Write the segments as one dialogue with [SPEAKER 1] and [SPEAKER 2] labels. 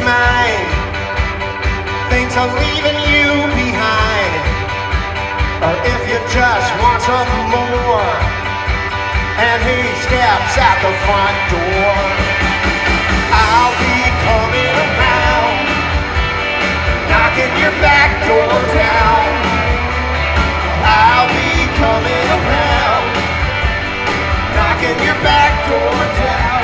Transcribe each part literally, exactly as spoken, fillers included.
[SPEAKER 1] mine, things are leaving you behind. Or if you just want some more, and he steps out the front door, I'll be coming around, knocking your back door down. I'll be coming around, knocking your back door down.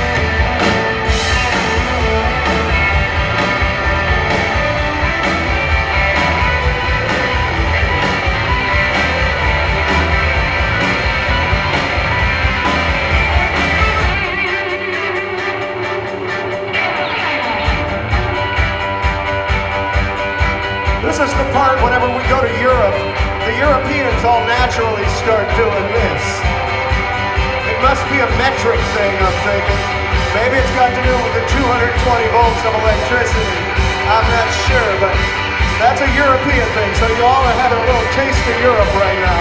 [SPEAKER 1] This is the part whenever we go to Europe, the Europeans all naturally start doing this. It must be a metric thing, I'm thinking. Maybe it's got to do with the two hundred twenty volts of electricity. I'm not sure, but that's a European thing, so you all are having a little taste of Europe right now.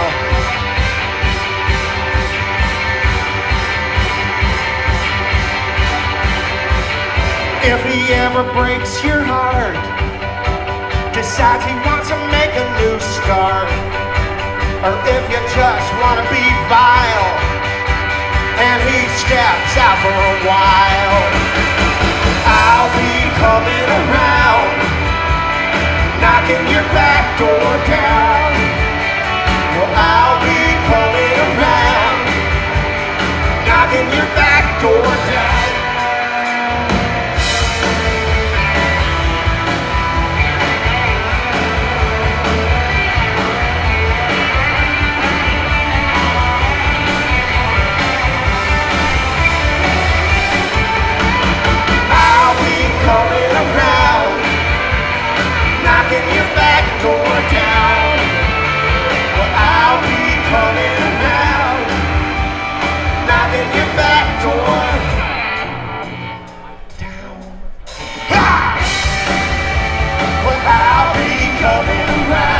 [SPEAKER 1] If he ever breaks your heart, decides he wants to make a new start, or if you just want to be vile, and he steps out for a while, I'll be coming around, knocking your back door down. Well, I'll be coming around, knocking your back door down. Coming around, knocking your back door down. Well, I'll be coming around, knocking your back door down. Ha! Well, I'll be coming around.